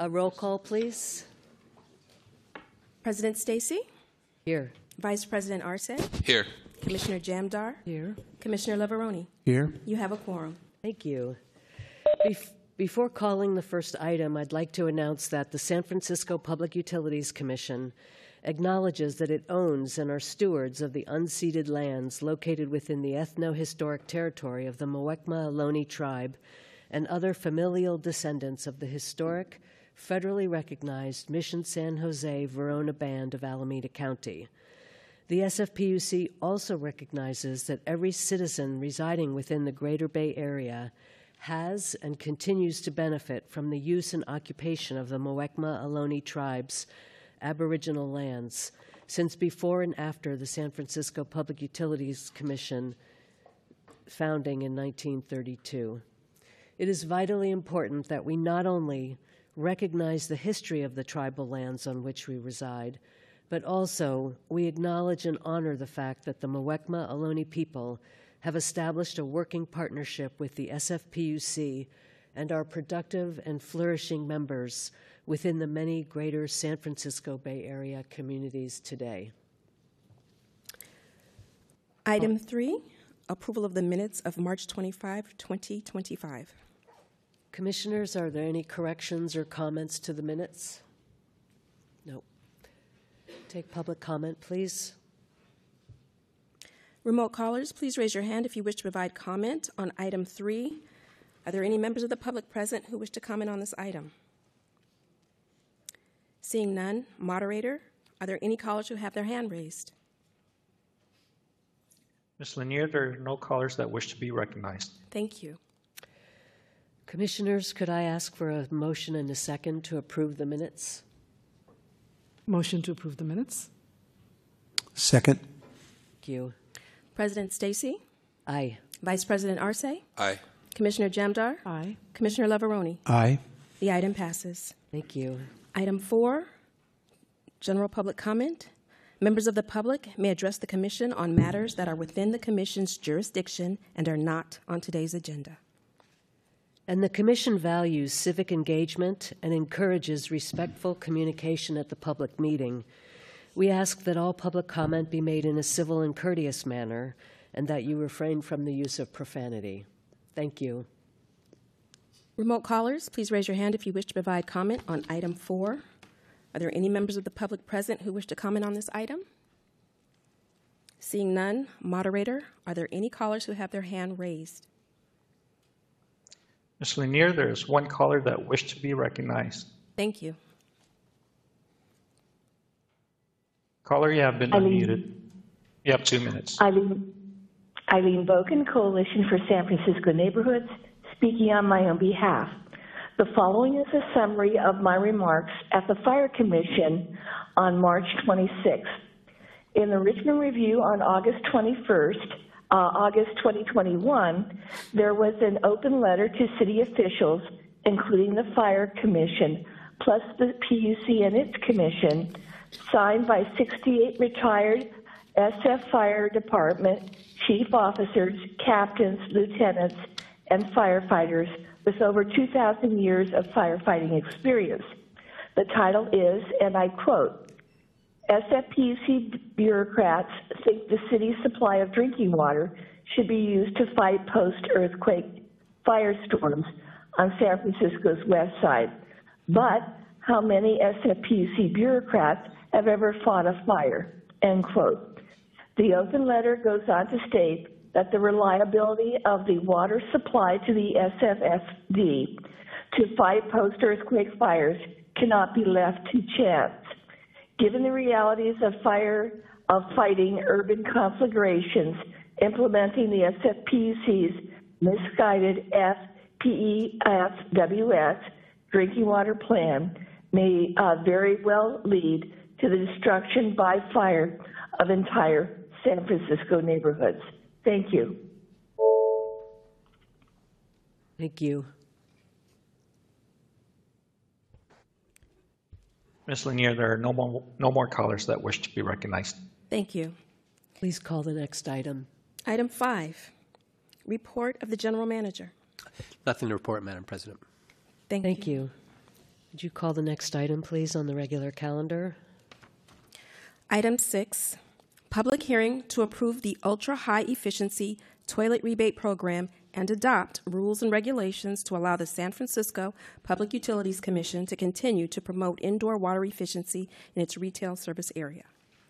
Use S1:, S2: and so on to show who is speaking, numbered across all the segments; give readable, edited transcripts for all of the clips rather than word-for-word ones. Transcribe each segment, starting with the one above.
S1: A roll call, please.
S2: President Stacy?
S1: Here.
S2: Vice President Arce?
S3: Here.
S2: Commissioner Jamdar?
S1: Here.
S2: Commissioner Leveroni?
S4: Here.
S2: You have a quorum.
S1: Thank you. Before calling the first item, I'd like to announce that the San Francisco Public Utilities Commission acknowledges that it owns and are stewards of the unceded lands located within the ethno-historic territory of the Muwekma Ohlone tribe and other familial descendants of the historic, federally recognized Mission San Jose Verona Band of Alameda County. The SFPUC also recognizes that every citizen residing within the Greater Bay Area has and continues to benefit from the use and occupation of the Muwekma Ohlone tribe's Aboriginal lands since before and after the San Francisco Public Utilities Commission founding in 1932. It is vitally important that we not only recognize the history of the tribal lands on which we reside, but also we acknowledge and honor the fact that the Muwekma Ohlone people have established a working partnership with the SFPUC and are productive and flourishing members within the many greater San Francisco Bay Area communities today.
S2: Item 3, approval of the minutes of March 25, 2025.
S1: Commissioners, are there any corrections or comments to the minutes? No. Take public comment, please.
S2: Remote callers, please raise your hand if you wish to provide comment on item 3. Are there any members of the public present who wish to comment on this item? Seeing none, moderator, are there any callers who have their hand raised?
S5: Ms. Lanier, there are no callers that wish to be recognized.
S2: Thank you.
S1: Commissioners, could I ask for a motion and a second to approve the minutes?
S6: Motion to approve the minutes.
S4: Second.
S1: Thank you.
S2: President Stacy?
S1: Aye.
S2: Vice President Arce?
S3: Aye.
S2: Commissioner Jamdar?
S6: Aye.
S2: Commissioner Leveroni?
S4: Aye.
S2: The item passes.
S1: Thank you.
S2: Item 4, general public comment. Members of the public may address the Commission on matters that are within the Commission's jurisdiction and are not on today's agenda.
S1: And the Commission values civic engagement and encourages respectful communication at the public meeting. We ask that all public comment be made in a civil and courteous manner and that you refrain from the use of profanity. Thank you.
S2: Remote callers, please raise your hand if you wish to provide comment on item 4. Are there any members of the public present who wish to comment on this item? Seeing none, moderator, are there any callers who have their hand raised?
S5: Ms. Lanier, there is one caller that wished to be recognized.
S2: Thank you.
S5: Caller, you have been unmuted. You have 2 minutes.
S7: Eileen Boken, Coalition for San Francisco Neighborhoods, speaking on my own behalf. The following is a summary of my remarks at the Fire Commission on March 26th. In the Richmond Review on August 2021, there was an open letter to city officials, including the Fire Commission, plus the PUC and its commission, signed by 68 retired SF Fire Department chief officers, captains, lieutenants, and firefighters with over 2,000 years of firefighting experience. The title is, and I quote, SFPUC bureaucrats think the city's supply of drinking water should be used to fight post-earthquake firestorms on San Francisco's west side. But how many SFPUC bureaucrats have ever fought a fire? End quote. The open letter goes on to state that the reliability of the water supply to the SFSD to fight post-earthquake fires cannot be left to chance. Given the realities of fighting urban conflagrations, implementing the SFPUC's misguided FPEFWS drinking water plan may very well lead to the destruction by fire of entire San Francisco neighborhoods. Thank you.
S1: Thank you.
S5: Ms. Lanier, there are no more callers that wish to be recognized.
S2: Thank you.
S1: Please call the next item.
S2: Item 5, report of the general manager.
S3: Nothing to report, Madam President.
S2: Thank
S1: Thank you. Would you call the next item, please, on the regular calendar?
S2: Item 6, public hearing to approve the ultra-high efficiency toilet rebate program and adopt rules and regulations to allow the San Francisco Public Utilities Commission to continue to promote indoor water efficiency in its retail service area.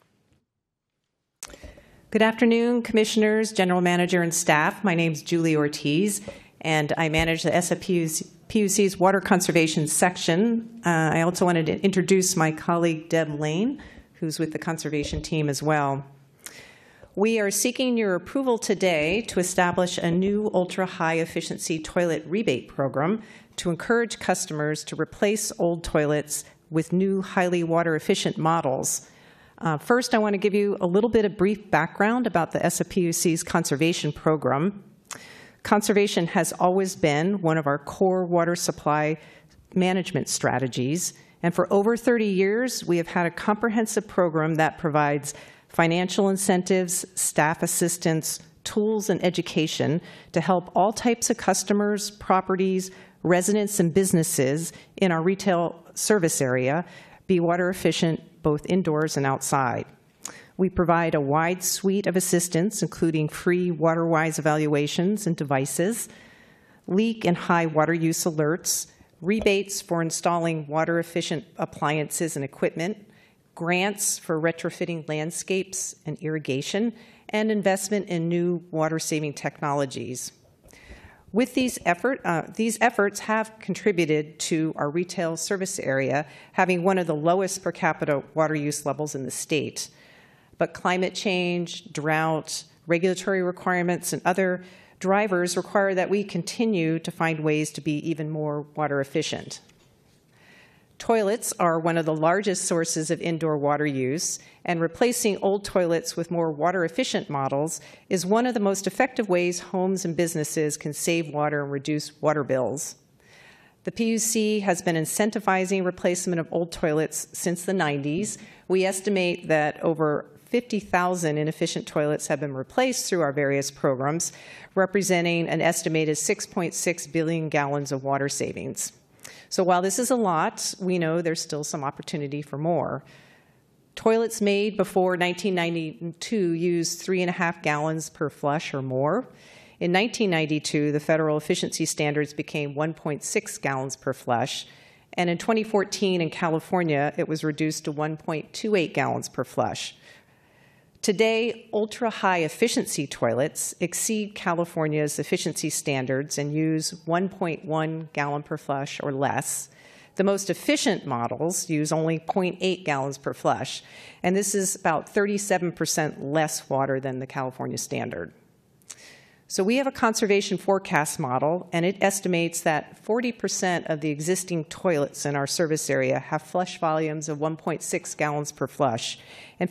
S3: Good afternoon, Commissioners, General Manager, and staff. My name is Julie Ortiz, and I manage the SFPUC's Water Conservation section. I also wanted to introduce my colleague, Deb Lane, who's with the conservation team as well. We are seeking your approval today to establish a new ultra-high efficiency toilet rebate program to encourage customers to replace old toilets with new highly water efficient models. First, I want to give you a little bit of brief background about the SFPUC's conservation program. Conservation has always been one of our core water supply management strategies, and for over 30 years, we have had a comprehensive program that provides financial incentives, staff assistance, tools, and education to help all types of customers, properties, residents, and businesses in our retail service area be water efficient both indoors and outside. We provide a wide suite of assistance, including free WaterWise evaluations and devices, leak and high water use alerts, rebates for installing water-efficient appliances and equipment, grants for retrofitting landscapes and irrigation, and investment in new water-saving technologies. With these efforts have contributed to our retail service area having one of the lowest per capita water use levels in the state. But climate change, drought, regulatory requirements, and other drivers require that we continue to find ways to be even more water efficient. Toilets are one of the largest sources of indoor water use, and replacing old toilets with more water-efficient models is one of the most effective ways homes and businesses can save water and reduce water bills. The PUC has been incentivizing replacement of old toilets since the 90s. We estimate that over 50,000 inefficient toilets have been replaced through our various programs, representing an estimated 6.6 billion gallons of water savings. So while this is a lot, we know there's still some opportunity for more. Toilets made before 1992 used 3.5 gallons per flush or more. In 1992, the federal efficiency standards became 1.6 gallons per flush, and in 2014 in California, it was reduced to 1.28 gallons per flush. Today, ultra-high efficiency toilets exceed California's efficiency standards and use 1.1 gallon per flush or less. The most efficient models use only 0.8 gallons per flush, and this is about 37% less water than the California standard. So we have a conservation forecast model, and it estimates that 40% of the existing toilets in our service area have flush volumes of 1.6 gallons per flush, and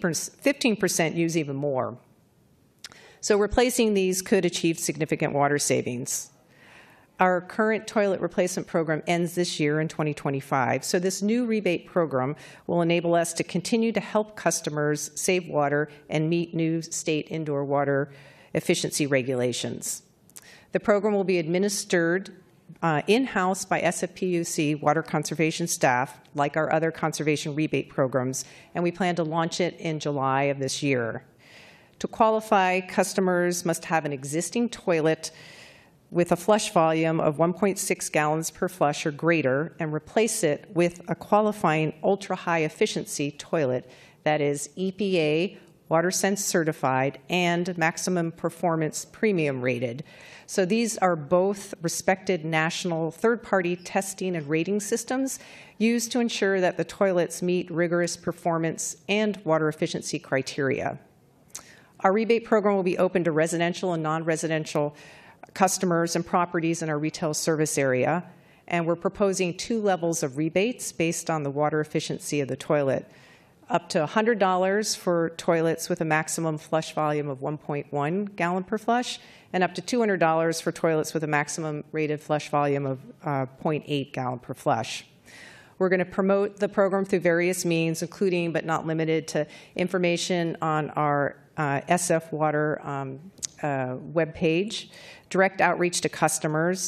S3: 15% use even more. So replacing these could achieve significant water savings. Our current toilet replacement program ends this year in 2025, so this new rebate program will enable us to continue to help customers save water and meet new state indoor water efficiency regulations. The program will be administered in-house by SFPUC water conservation staff, like our other conservation rebate programs, and we plan to launch it in July of this year. To qualify, customers must have an existing toilet with a flush volume of 1.6 gallons per flush or greater and replace it with a qualifying ultra-high efficiency toilet that is EPA, WaterSense certified, and Maximum Performance Premium rated. So these are both respected national third-party testing and rating systems used to ensure that the toilets meet rigorous performance and water efficiency criteria. Our rebate program will be open to residential and non-residential customers and properties in our retail service area, and we're proposing 2 levels of rebates based on the water efficiency of the toilet. Up to $100 for toilets with a maximum flush volume of 1.1 gallon per flush, and up to $200 for toilets with a maximum rated flush volume of 0.8 gallon per flush. We're going to promote the program through various means, including but not limited to information on our SF Water webpage, direct outreach to customers,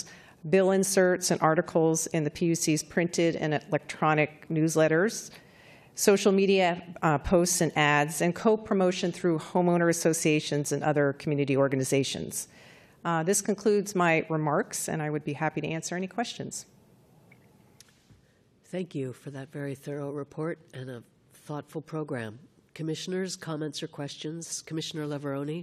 S3: bill inserts and articles in the PUC's printed and electronic newsletters, social media posts and ads, and co-promotion through homeowner associations and other community organizations. This concludes my remarks, and I would be happy to answer any questions.
S1: Thank you for that very thorough report and a thoughtful program. Commissioners, comments or questions? Commissioner Leveroni?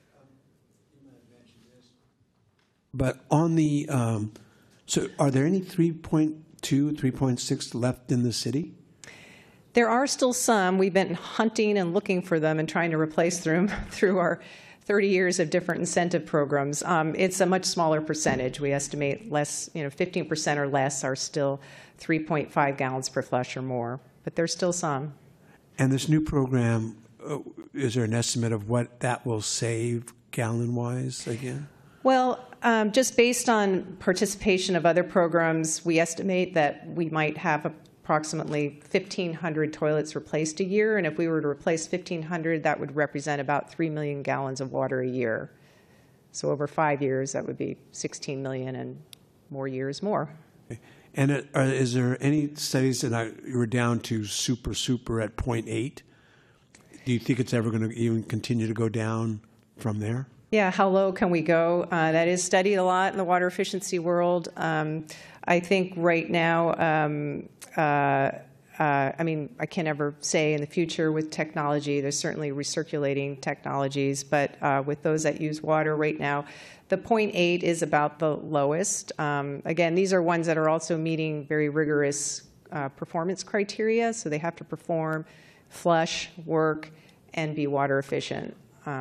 S4: But on the, so are there any 3.2, 3.6 left in the city?
S3: There are still some. We've been hunting and looking for them and trying to replace them through our 30 years of different incentive programs. It's a much smaller percentage. We estimate less, 15% or less are still 3.5 gallons per flush or more, but there's still some.
S4: And this new program, is there an estimate of what that will save gallon-wise again?
S3: Well, just based on participation of other programs, we estimate that we might have approximately 1,500 toilets replaced a year. And if we were to replace 1,500, that would represent about 3 million gallons of water a year. So over 5 years, that would be 16 million and more years more.
S4: Okay. And is there any studies that you were down to super at 0.8? Do you think it's ever going to even continue to go down from there?
S3: Yeah, how low can we go? That is studied a lot in the water efficiency world. I think right now, I can't ever say in the future with technology. There's certainly recirculating technologies, but with those that use water right now, the 0.8 is about the lowest. Again, these are ones that are also meeting very rigorous performance criteria, so they have to perform, flush, work, and be water efficient.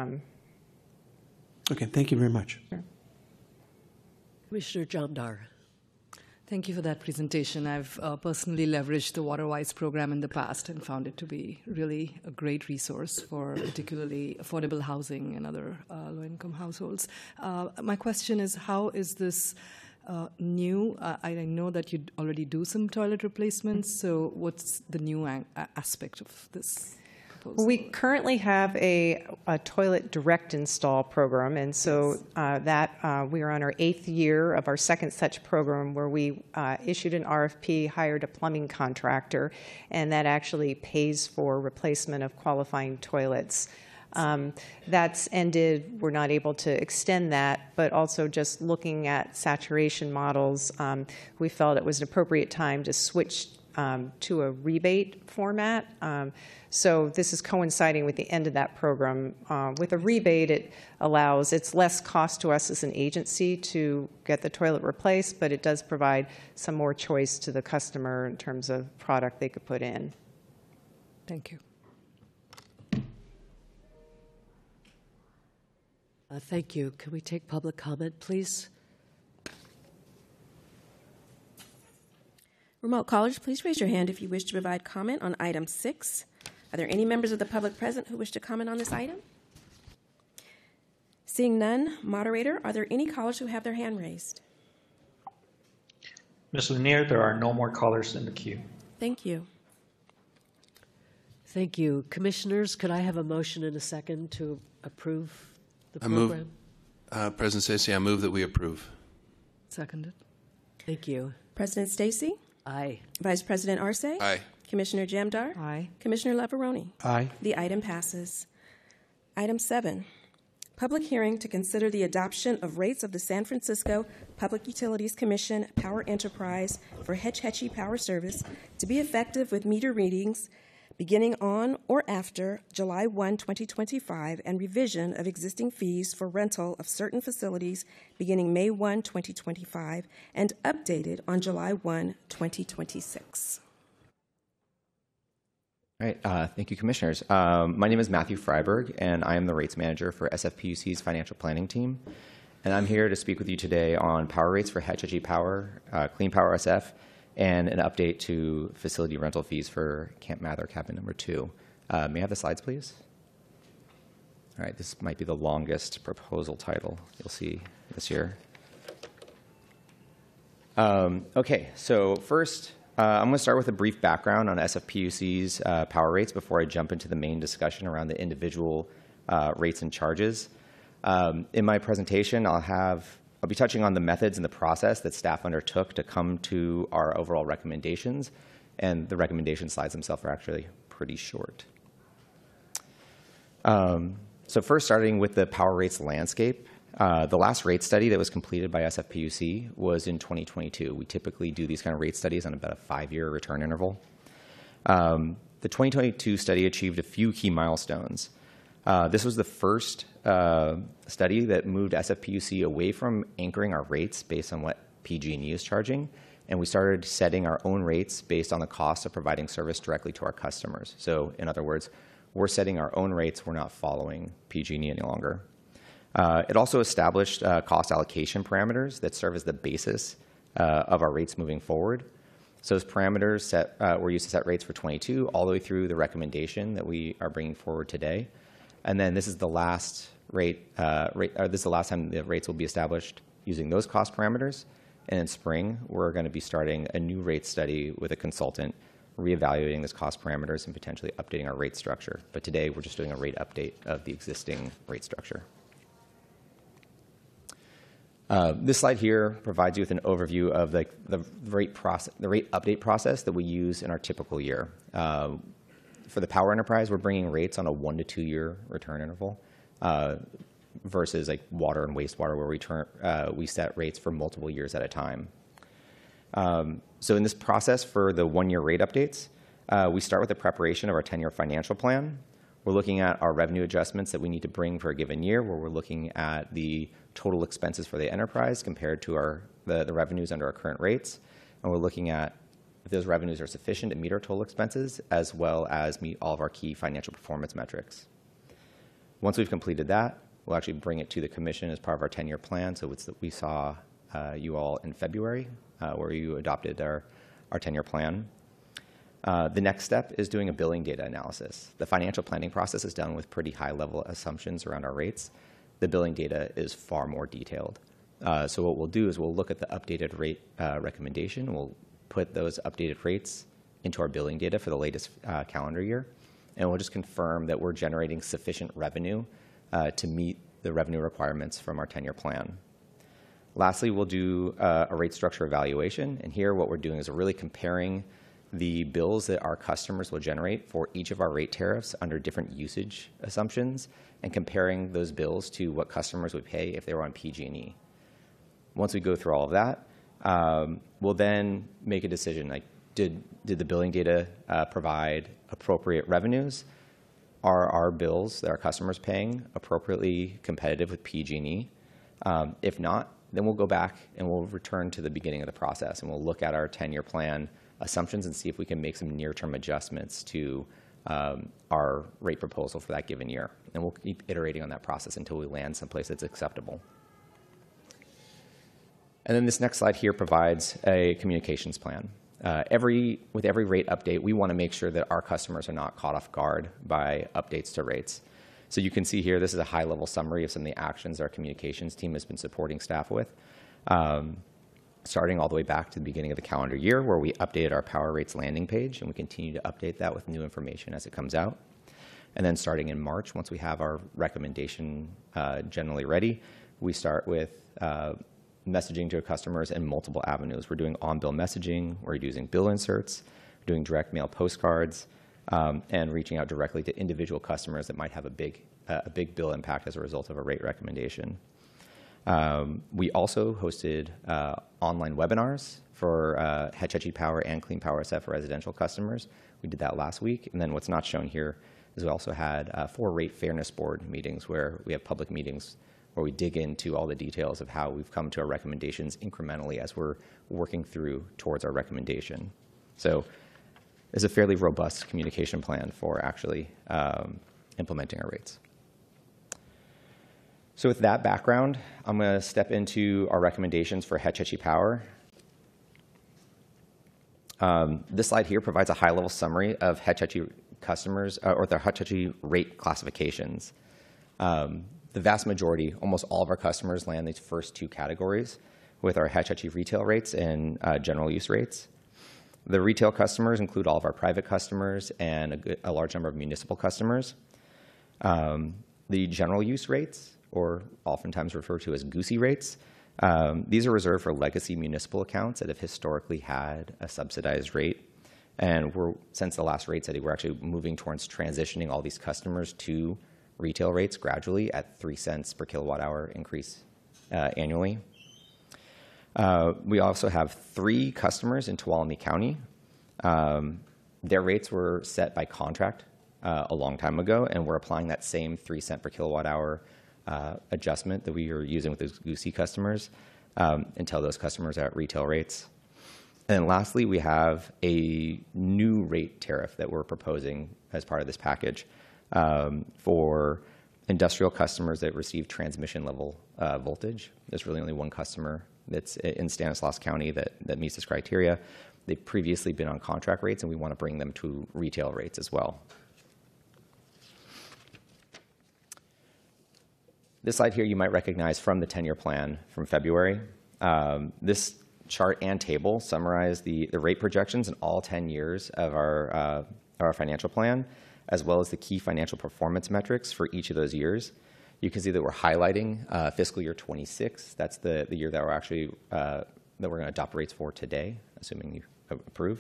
S4: Okay, thank you very much.
S3: Sure.
S1: Commissioner Jamdar.
S6: Thank you for that presentation. I've personally leveraged the WaterWise program in the past and found it to be really a great resource for particularly affordable housing and other low-income households. My question is, how is this new? I know that you already do some toilet replacements, so what's the new aspect of this?
S3: We currently have a toilet direct install program, and so we are on our 8th year of our second such program where we issued an RFP, hired a plumbing contractor, and that actually pays for replacement of qualifying toilets. That's ended. We're not able to extend that, but also just looking at saturation models, we felt it was an appropriate time to switch to a rebate format. So this is coinciding with the end of that program. With a rebate, it's less cost to us as an agency to get the toilet replaced, but it does provide some more choice to the customer in terms of product they could put in.
S6: Thank you.
S1: Thank you. Can we take public comment, please?
S2: Remote callers, please raise your hand if you wish to provide comment on item 6. Are there any members of the public present who wish to comment on this item? Seeing none, moderator, are there any callers who have their hand raised?
S5: Ms. Lanier, there are no more callers in the queue.
S2: Thank you.
S1: Thank you. Commissioners, could I have a motion and a second to approve the program?
S8: President Stacey, I move that we approve.
S6: Seconded.
S1: Thank you.
S2: President Stacey?
S1: Aye.
S2: Vice President Arce?
S8: Aye.
S2: Commissioner Jamdar?
S6: Aye.
S2: Commissioner Leveroni?
S4: Aye.
S2: The item passes. Item 7, public hearing to consider the adoption of rates of the San Francisco Public Utilities Commission Power Enterprise for Hetch Hetchy Power Service to be effective with meter readings beginning on or after July 1, 2025, and revision of existing fees for rental of certain facilities beginning May 1, 2025, and updated on July 1, 2026.
S9: All right, thank you, Commissioners. My name is Matthew Freiberg, and I am the Rates Manager for SFPUC's Financial Planning Team. And I'm here to speak with you today on power rates for Hetch Hetchy Power, Clean Power SF, and an update to facility rental fees for Camp Mather Cabin Number 2. May I have the slides, please? All right, this might be the longest proposal title you'll see this year. Okay, so first, I'm going to start with a brief background on SFPUC's power rates before I jump into the main discussion around the individual rates and charges. In my presentation, I'll have I'll be touching on the methods and the process that staff undertook to come to our overall recommendations, and the recommendation slides themselves are actually pretty short. So first, starting with the power rates landscape, the last rate study that was completed by SFPUC was in 2022. We typically do these kind of rate studies on about a 5-year return interval. The 2022 study achieved a few key milestones. This was the first study that moved SFPUC away from anchoring our rates based on what PG&E is charging, and we started setting our own rates based on the cost of providing service directly to our customers. So in other words, we're setting our own rates. We're not following PG&E any longer. It also established cost allocation parameters that serve as the basis of our rates moving forward. So those parameters were used to set rates for 22 all the way through the recommendation that we are bringing forward today. And then this is the last this is the last time the rates will be established using those cost parameters. And in spring, we're going to be starting a new rate study with a consultant, reevaluating those cost parameters and potentially updating our rate structure. But today, we're just doing a rate update of the existing rate structure. This slide here provides you with an overview of the rate update process that we use in our typical year. For the power enterprise, we're bringing rates on a 1 to 2 year return interval versus like water and wastewater, where we set rates for multiple years at a time. So in this process for the 1-year rate updates, we start with the preparation of our 10-year financial plan. We're looking at our revenue adjustments that we need to bring for a given year, where we're looking at the total expenses for the enterprise compared to the revenues under our current rates. And we're looking at if those revenues are sufficient to meet our total expenses, as well as meet all of our key financial performance metrics. Once we've completed that, we'll actually bring it to the commission as part of our 10-year plan. So we saw you all in February, where you adopted our 10-year plan. The next step is doing a billing data analysis. The financial planning process is done with pretty high-level assumptions around our rates. The billing data is far more detailed. So what we'll do is we'll look at the updated rate recommendation. We'll put those updated rates into our billing data for the latest calendar year, and we'll just confirm that we're generating sufficient revenue to meet the revenue requirements from our 10-year plan. Lastly, we'll do a rate structure evaluation, and here what we're doing is we're really comparing the bills that our customers will generate for each of our rate tariffs under different usage assumptions, and comparing those bills to what customers would pay if they were on PG&E. Once we go through all of that, we'll then make a decision, like did the billing data provide appropriate revenues? Are our bills that our customers paying appropriately competitive with PG&E? If not, then we'll go back and we'll return to the beginning of the process, and we'll look at our 10-year plan assumptions and see if we can make some near-term adjustments to our rate proposal for that given year. And we'll keep iterating on that process until we land someplace that's acceptable. And then this next slide here provides a communications plan. With every rate update, we want to make sure that our customers are not caught off guard by updates to rates. So you can see here, this is a high-level summary of some of the actions our communications team has been supporting staff with, starting all the way back to the beginning of the calendar year, where we updated our power rates landing page, and we continue to update that with new information as it comes out. And then starting in March, once we have our recommendation generally ready, we start with messaging to our customers in multiple avenues. We're doing on-bill messaging, we're using bill inserts, we're doing direct mail postcards, and reaching out directly to individual customers that might have a big bill impact as a result of a rate recommendation. We also hosted online webinars for Hetch Hetchy Power and Clean Power SF for residential customers. We did that last week. And then what's not shown here is we also had 4 rate fairness board meetings, where we have public meetings where we dig into all the details of how we've come to our recommendations incrementally as we're working through towards our recommendation. So it's a fairly robust communication plan for actually implementing our rates. So with that background, I'm going to step into our recommendations for Hetch Hetchy Power. This slide here provides a high-level summary of Hetch Hetchy customers, or their Hetch Hetchy rate classifications. The vast majority, almost all of our customers, land these first 2 categories with our Hetch Hetchy retail rates and general use rates. The retail customers include all of our private customers and a large number of municipal customers. The general use rates, or oftentimes referred to as GUSI rates, These are reserved for legacy municipal accounts that have historically had a subsidized rate. And since the last rate setting, we're actually moving towards transitioning all these customers to retail rates gradually at 3 cents per kilowatt hour increase annually. We also have 3 customers in Tuolumne County. Their rates were set by contract a long time ago, and we're applying that same 3 cent per kilowatt hour adjustment that we are using with those Goosey customers until those customers are at retail rates. And lastly, we have a new rate tariff that we're proposing as part of this package for industrial customers that receive transmission level voltage. There's really only one customer that's in Stanislaus County that meets this criteria. They've previously been on contract rates, and we want to bring them to retail rates as well. This slide here you might recognize from the 10-year plan from February. This chart and table summarize the rate projections in all 10 years of our financial plan, as well as the key financial performance metrics for each of those years. You can see that we're highlighting fiscal year 26. That's the year that we're actually that we're going to adopt rates for today, assuming you approve.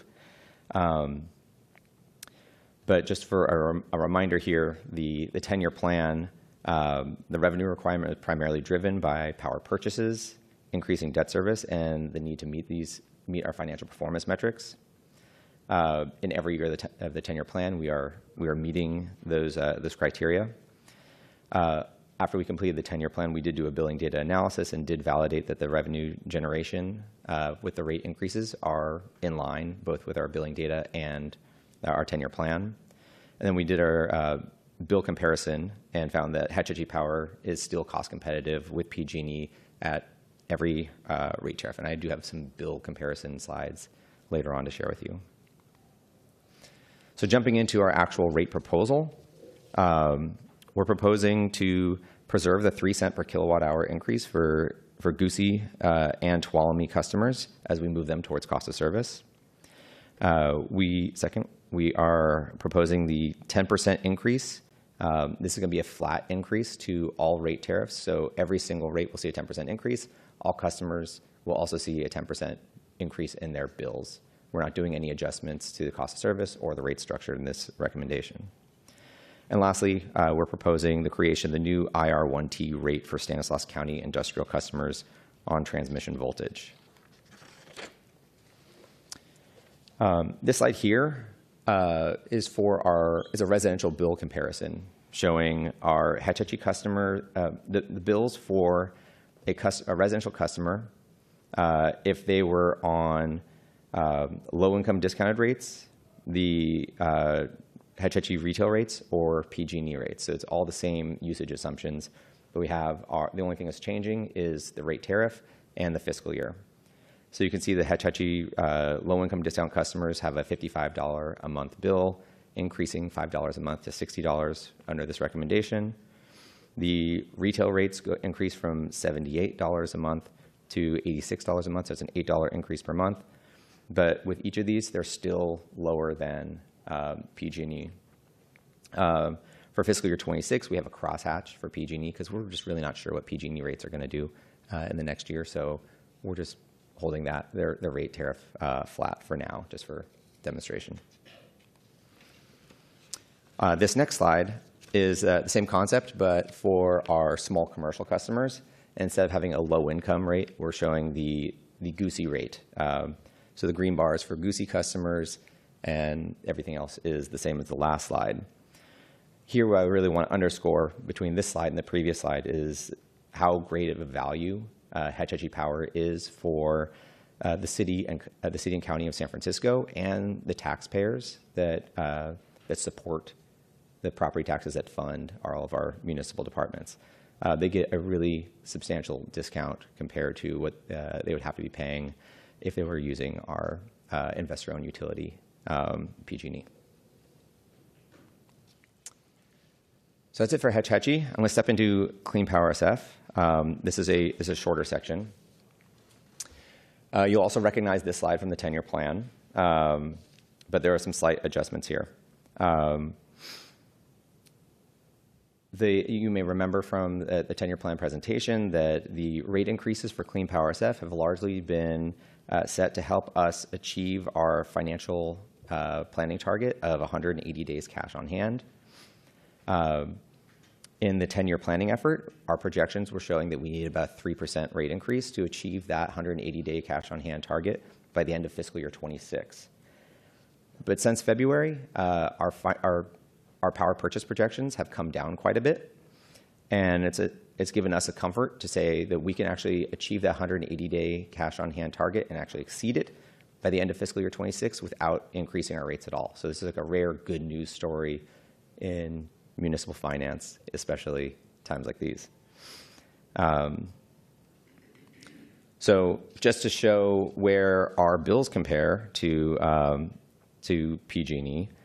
S9: But just for a reminder here, the 10-year plan, the revenue requirement is primarily driven by power purchases, increasing debt service, and the need to meet our financial performance metrics. In every year of the 10-year plan, we are meeting those criteria. After we completed the 10-year plan, we did do a billing data analysis and did validate that the revenue generation with the rate increases are in line both with our billing data and our 10-year plan. And then we did our bill comparison and found that Hetch Hetchy Power is still cost competitive with PG&E at every rate tariff. And I do have some bill comparison slides later on to share with you. So jumping into our actual rate proposal, we're proposing to preserve the 3 cent per kilowatt hour increase for Goosey and Tuolumne customers as we move them towards cost of service. We are proposing the 10% increase. This is going to be a flat increase to all rate tariffs. So every single rate will see a 10% increase. All customers will also see a 10% increase in their bills. We're not doing any adjustments to the cost of service or the rate structure in this recommendation. And lastly, we're proposing the creation of the new IR1T rate for Stanislaus County industrial customers on transmission voltage. This slide here is a residential bill comparison showing our Hetch Hetchy customer, the bills for a residential customer if they were on low-income discounted rates, the Hetch Hetchy retail rates, or PG&E rates. So it's all the same usage assumptions, but we have the only thing that's changing is the rate tariff and the fiscal year. So you can see the Hetch Hetchy low-income discount customers have a $55 a month bill, increasing $5 a month to $60 under this recommendation. The retail rates increase from $78 a month to $86 a month, so it's an $8 increase per month. But with each of these, they're still lower than PG&E. For fiscal year 26, we have a crosshatch for PG&E because we're just really not sure what PG&E rates are going to do in the next year. So we're just holding their rate tariff flat for now, just for demonstration. This next slide is the same concept, but for our small commercial customers. Instead of having a low income rate, we're showing the Goosey rate. So the green bars for Goosey customers, and everything else is the same as the last slide. Here, what I really want to underscore between this slide and the previous slide is how great of a value Hetch Hetchy Power is for the city and county of San Francisco and the taxpayers that support the property taxes that fund all of our municipal departments. They get a really substantial discount compared to what they would have to be paying if they were using our investor-owned utility, PG&E. So that's it for Hetch Hetchy. I'm going to step into Clean Power SF. This is a shorter section. You'll also recognize this slide from the 10-year plan, but there are some slight adjustments here. You may remember from the 10-year plan presentation that the rate increases for Clean Power SF have largely been set to help us achieve our financial planning target of 180 days cash on hand. In the 10-year planning effort, our projections were showing that we need about a 3% rate increase to achieve that 180-day cash on hand target by the end of fiscal year 26. But since February, our power purchase projections have come down quite a bit, and it's given us a comfort to say that we can actually achieve that 180-day cash on hand target and actually exceed it by the end of fiscal year 26 without increasing our rates at all. So this is like a rare good news story in municipal finance, especially times like these. So just to show where our bills compare to PG&E,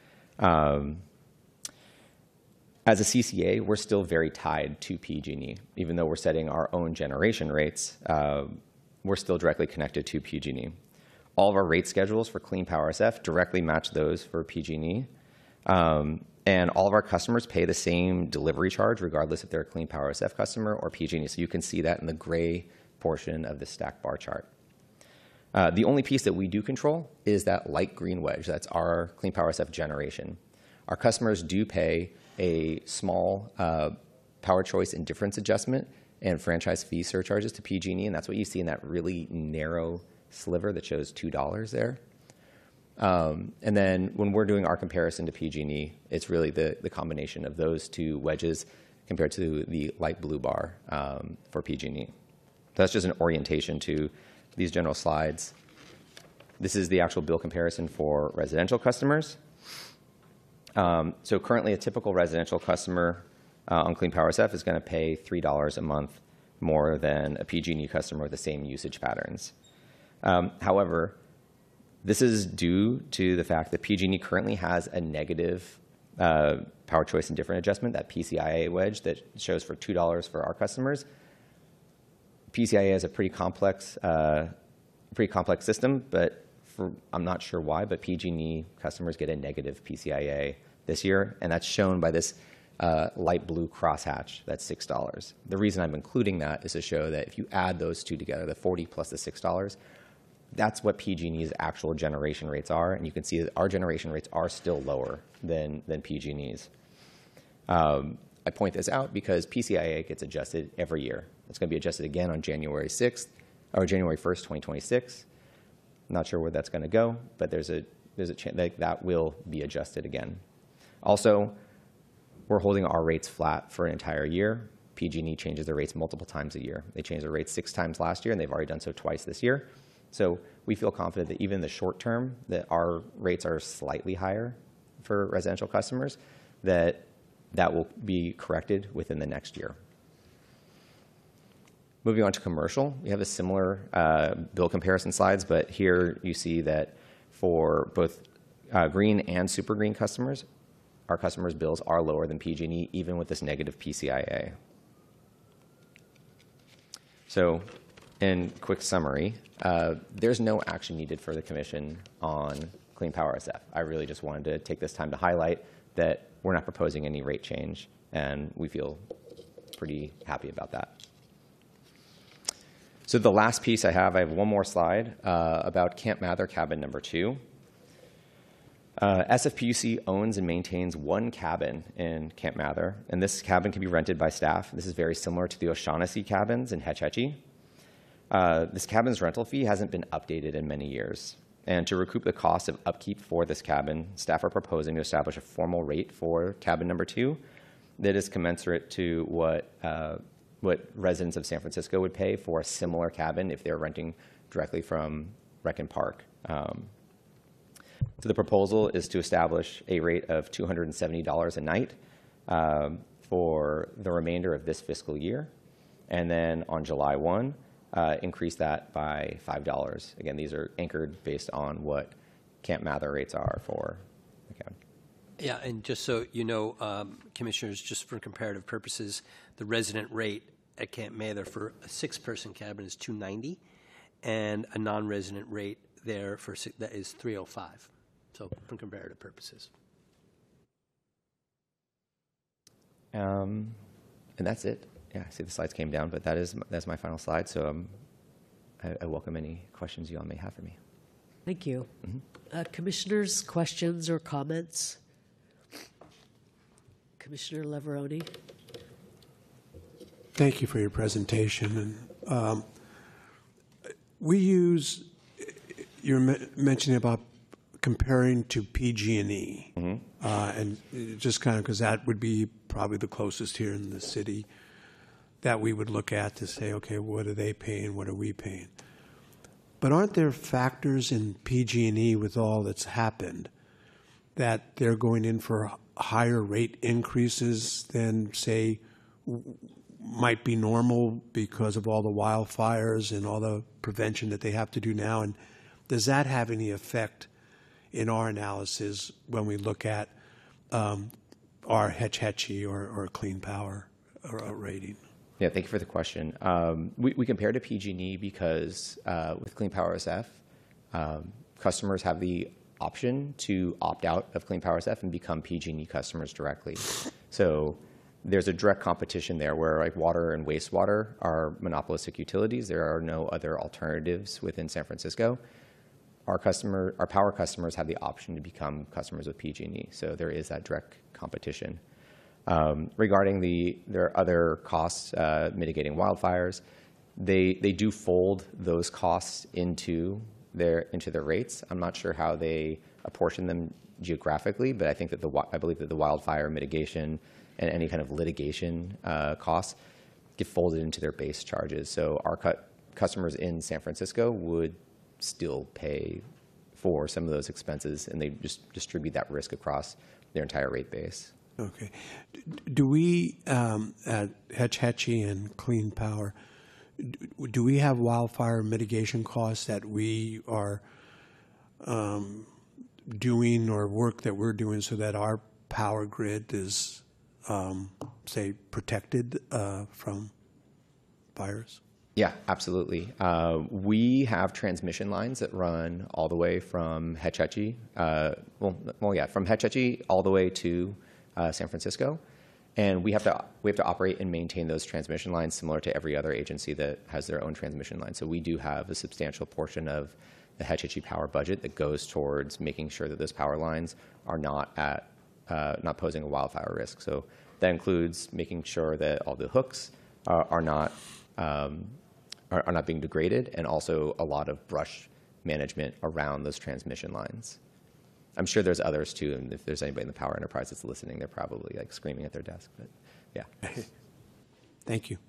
S9: as a CCA, we're still very tied to PG&E. Even though we're setting our own generation rates, we're still directly connected to PG&E. All of our rate schedules for Clean Power SF directly match those for PG&E. And all of our customers pay the same delivery charge, regardless if they're a Clean Power SF customer or PG&E. So you can see that in the gray portion of the stacked bar chart. The only piece that we do control is that light green wedge. That's our Clean Power SF generation. Our customers do pay a small power choice indifference adjustment and franchise fee surcharges to PG&E, and that's what you see in that really narrow sliver that shows $2 there. And then when we're doing our comparison to PG&E, it's really the combination of those two wedges compared to the light blue bar for PG&E. So that's just an orientation to these general slides. This is the actual bill comparison for residential customers. So currently a typical residential customer on Clean Power SF is going to pay $3 a month more than a PG&E customer with the same usage patterns. However, this is due to the fact that PG&E currently has a negative power choice indifferent adjustment, that PCIA wedge that shows for $2 for our customers. PCIA is a pretty complex system, but I'm not sure why, but PG&E customers get a negative PCIA this year, and that's shown by this light blue crosshatch, that's $6. The reason I'm including that is to show that if you add those two together, the 40 plus the $6, that's what PG&E's actual generation rates are, and you can see that our generation rates are still lower than PG&E's. I point this out because PCIA gets adjusted every year. It's going to be adjusted again on January 6th or January 1st, 2026. Not sure where that's going to go, but there's a chance that will be adjusted again. Also, we're holding our rates flat for an entire year. PG&E changes their rates multiple times a year. They changed their rates 6 times last year, and they've already done so twice this year. So we feel confident that even in the short term, that our rates are slightly higher for residential customers, that will be corrected within the next year. Moving on to commercial, we have a similar bill comparison slides, but here you see that for both green and super green customers, our customers' bills are lower than PG&E, even with this negative PCIA. So in quick summary, there's no action needed for the Commission on Clean Power SF. I really just wanted to take this time to highlight that we're not proposing any rate change, and we feel pretty happy about that. So the last piece I have one more slide about Camp Mather cabin number 2. SFPUC owns and maintains one cabin in Camp Mather, and this cabin can be rented by staff. This is very similar to the O'Shaughnessy cabins in Hetch Hetchy. This cabin's rental fee hasn't been updated in many years. And to recoup the cost of upkeep for this cabin, staff are proposing to establish a formal rate for cabin number 2 that is commensurate to what residents of San Francisco would pay for a similar cabin if they're renting directly from Rec and Park. So the proposal is to establish a rate of $270 a night for the remainder of this fiscal year. And then on July 1, increase that by $5. Again, these are anchored based on what Camp Mather rates are for the cabin.
S10: Yeah, and just so you know, Commissioners, just for comparative purposes, the resident rate at Camp Mather for a 6-person cabin is $290, and a non-resident rate there that is $305. So for comparative purposes.
S9: And that's it. Yeah, I see the slides came down, but that's my final slide. So I welcome any questions you all may have for me.
S1: Thank you. Commissioners, questions or comments? Commissioner Leveroni.
S4: Thank you for your presentation. And we use, you're mentioning about comparing to PG&E, and just kind of because that would be probably the closest here in the city that we would look at to say, okay, what are they paying? What are we paying? But aren't there factors in PG&E with all that's happened that they're going in for higher rate increases than, say, might be normal because of all the wildfires and all the prevention that they have to do now? And does that have any effect in our analysis when we look at our Hetch-Hetchy or Clean Power rating?
S9: Yeah, thank you for the question. We compare to PG&E because with Clean Power SF, customers have the option to opt out of Clean Power SF and become PG&E customers directly. So there's a direct competition there where like water and wastewater are monopolistic utilities. There are no other alternatives within San Francisco. Our power customers have the option to become customers of PG&E. So there is that direct competition. Regarding their other costs, mitigating wildfires, they do fold those costs into their rates. I'm not sure how they apportion them geographically, but I think that I believe that the wildfire mitigation and any kind of litigation costs get folded into their base charges. So our customers in San Francisco would still pay for some of those expenses, and they just distribute that risk across their entire rate base.
S4: Okay. Do we, at Hetch-Hetchy and Clean Power, do we have wildfire mitigation costs that we are doing or work that we're doing so that our power grid is, say, protected from fires?
S9: Yeah, absolutely. We have transmission lines that run all the way from Hetch-Hetchy, from Hetch-Hetchy all the way to San Francisco, and we have to operate and maintain those transmission lines similar to every other agency that has their own transmission line. So we do have a substantial portion of the Hetch-Hetchy power budget that goes towards making sure that those power lines are not posing a wildfire risk. So that includes making sure that all the hooks are not being degraded, and also a lot of brush management around those transmission lines. I'm sure there's others too, and if there's anybody in the power enterprise that's listening, they're probably like screaming at their desk. But yeah.
S4: Thank you.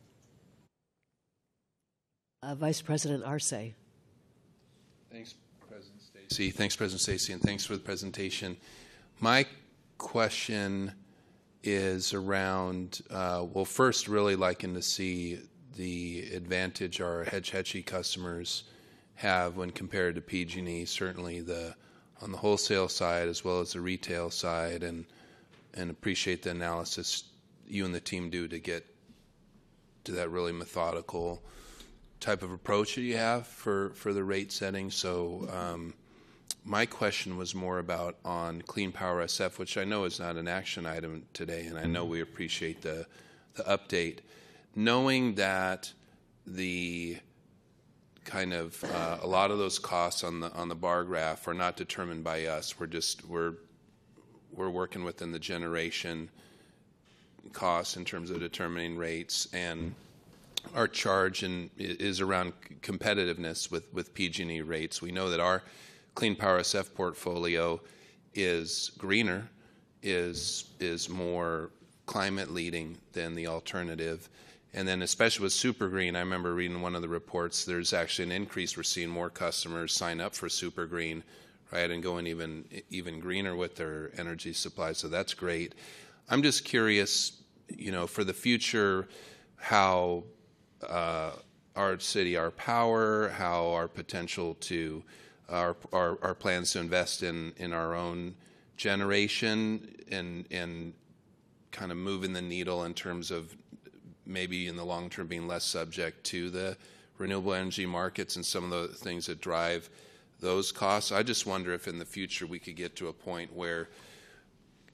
S1: Vice President Arce.
S8: Thanks, President Stacy. Thanks, President Stacy, and thanks for the presentation. My question is around, first, really liking to see the advantage our Hetch-Hetchy customers have when compared to PG&E, certainly on the wholesale side as well as the retail side, and appreciate the analysis you and the team do to get to that really methodical type of approach that you have for the rate setting. So my question was more about on Clean Power SF, which I know is not an action item today, and I know we appreciate the update. Knowing that the kind of a lot of those costs on the bar graph are not determined by us. We're working within the generation costs in terms of determining rates, and our charge is around competitiveness with PG&E rates. We know that our Clean Power SF portfolio is greener, is more climate leading than the alternative. And then especially with Super Green, I remember reading one of the reports, there's actually an increase. We're seeing more customers sign up for Super Green, right, and going even greener with their energy supply. So that's great. I'm just curious, for the future, how our city, our power, how our potential to, our plans to invest in our own generation and kind of moving the needle in terms of maybe in the long term being less subject to the renewable energy markets and some of the things that drive those costs. I just wonder if in the future we could get to a point where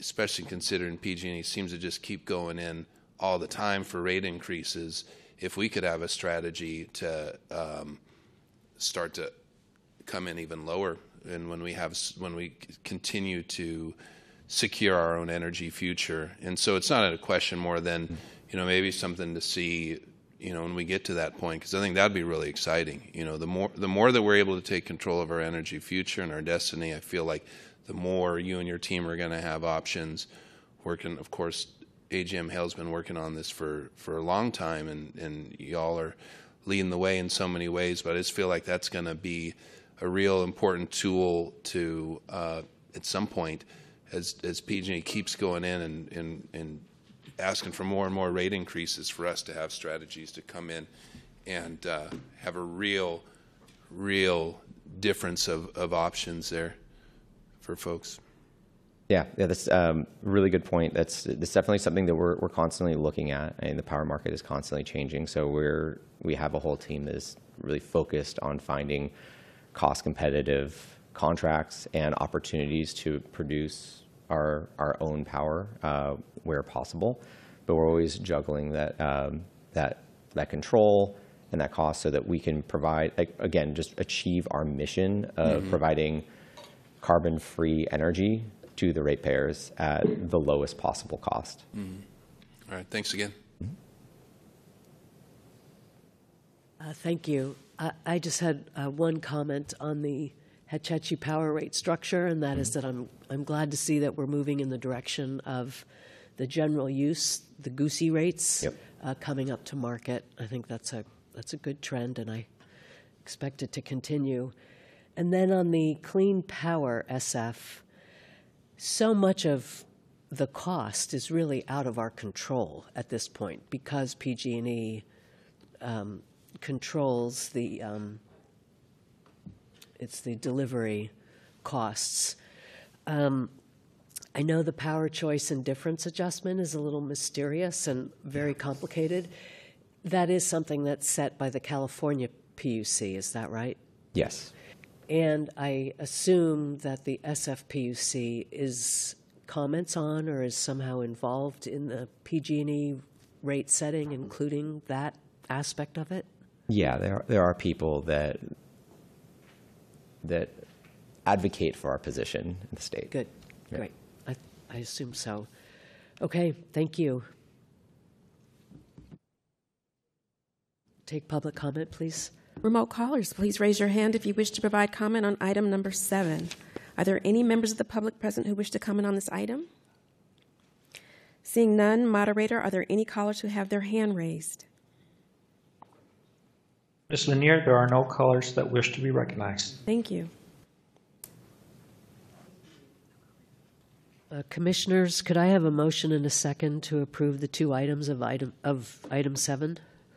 S8: especially considering PG&E seems to just keep going in all the time for rate increases, if we could have a strategy to start to come in even lower, and when we continue to secure our own energy future. And so it's not a question more than, maybe something to see, when we get to that point, because I think that'd be really exciting. The more that we're able to take control of our energy future and our destiny, I feel like the more you and your team are going to have options. Working, of course, AGM Hale's been working on this for a long time, and y'all are leading the way in so many ways, but I just feel like that's going to be a real important tool to, at some point, as PG&E keeps going in and asking for more and more rate increases, for us to have strategies to come in and have a real difference of options there for folks.
S9: Yeah, that's a really good point. That's definitely something that we're constantly looking at, and the power market is constantly changing. So we have a whole team that is really focused on finding cost competitive contracts and opportunities to produce our own power where possible. But we're always juggling that control and that cost so that we can provide, again, just achieve our mission of providing carbon-free energy to the ratepayers at the lowest possible cost.
S8: All right, thanks again.
S1: Thank you. I just had one comment on the Hetch Hetchy power rate structure, and that is that I'm glad to see that we're moving in the direction of the general use, the GUSI rates, coming up to market. I think that's a good trend, and I expect it to continue. And then on the clean power SF, so much of the cost is really out of our control at this point, because PG&E controls the delivery costs. I know the power choice and difference adjustment is a little mysterious and very complicated. That is something that's set by the California PUC, is that right?
S9: Yes.
S1: And I assume that the SFPUC is comments on or is somehow involved in the PG&E rate setting, including that aspect of it?
S9: Yeah, there are people that advocate for our position in the state.
S1: Good, great. I assume so. Okay, thank you. Take public comment, please.
S2: Remote callers, please raise your hand if you wish to provide comment on item number 7. Are there any members of the public present who wish to comment on this item? Seeing none, moderator, are there any callers who have their hand raised?
S5: Ms. Lanier, there are no callers that wish to be recognized.
S2: Thank you.
S1: Commissioners, could I have a motion and a second to approve the two items of item 7?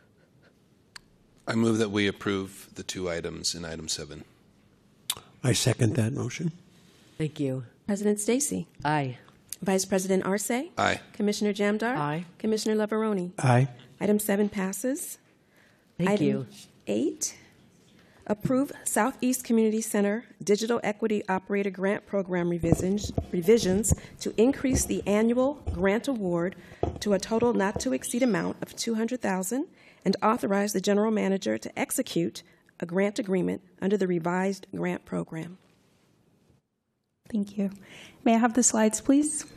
S8: I move that we approve the two items in item 7.
S4: I second that motion.
S1: Thank you.
S2: President Stacy.
S1: Aye.
S2: Vice President Arce.
S8: Aye.
S2: Commissioner Jamdar.
S6: Aye.
S2: Commissioner Leveroni.
S4: Aye.
S2: Item 7 passes.
S1: Thank
S2: Item
S1: you.
S2: 8, approve Southeast Community Center Digital Equity Operator Grant Program revisions to increase the annual grant award to a total not to exceed amount of $200,000 and authorize the general manager to execute a grant agreement under the revised grant program.
S11: Thank you. May I have the slides, please?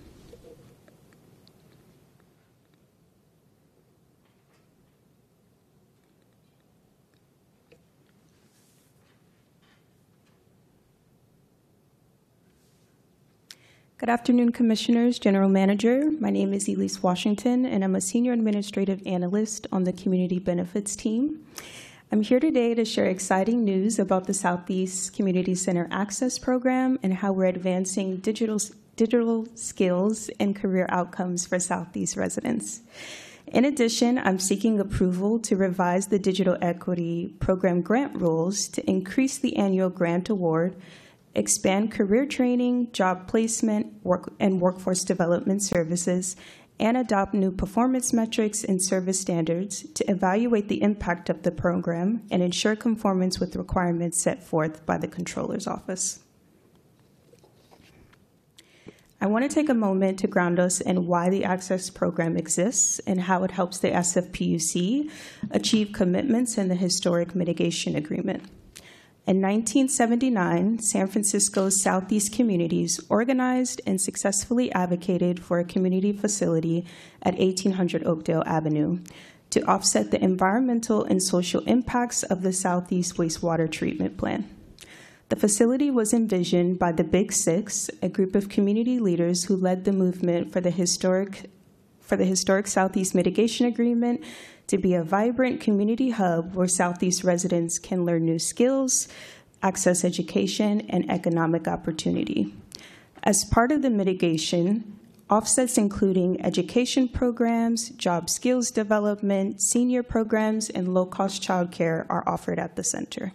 S11: Good afternoon, Commissioners, General Manager. My name is Elise Washington, and I'm a Senior Administrative Analyst on the Community Benefits team. I'm here today to share exciting news about the Southeast Community Center Access Program and how we're advancing digital skills and career outcomes for Southeast residents. In addition, I'm seeking approval to revise the Digital Equity Program grant rules to increase the annual grant award, expand career training, job placement, and workforce development services, and adopt new performance metrics and service standards to evaluate the impact of the program and ensure conformance with requirements set forth by the Controller's Office. I want to take a moment to ground us in why the Access Program exists and how it helps the SFPUC achieve commitments in the Historic Mitigation Agreement. In 1979, San Francisco's Southeast communities organized and successfully advocated for a community facility at 1800 Oakdale Avenue to offset the environmental and social impacts of the Southeast wastewater treatment plant. The facility was envisioned by the Big Six, a group of community leaders who led the movement for the historic Southeast Mitigation Agreement to be a vibrant community hub where Southeast residents can learn new skills, access education, and economic opportunity. As part of the mitigation, offsets including education programs, job skills development, senior programs, and low-cost childcare are offered at the center.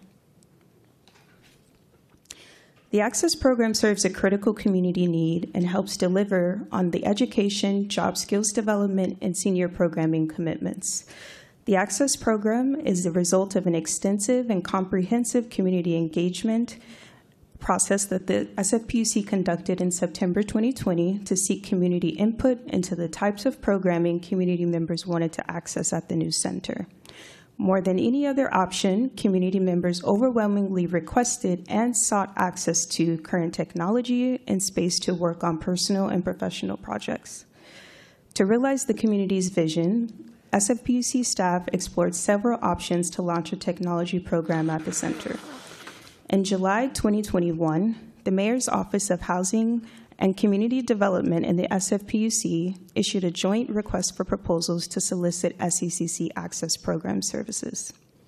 S11: The Access Program serves a critical community need and helps deliver on the education, job skills development, and senior programming commitments. The Access Program is the result of an extensive and comprehensive community engagement process that the SFPUC conducted in September 2020 to seek community input into the types of programming community members wanted to access at the new center. More than any other option, community members overwhelmingly requested and sought access to current technology and space to work on personal and professional projects. To realize the community's vision, SFPUC staff explored several options to launch a technology program at the center. In July 2021, the Mayor's Office of Housing and Community Development in the SFPUC issued a joint request for proposals to solicit SECC Access Program services.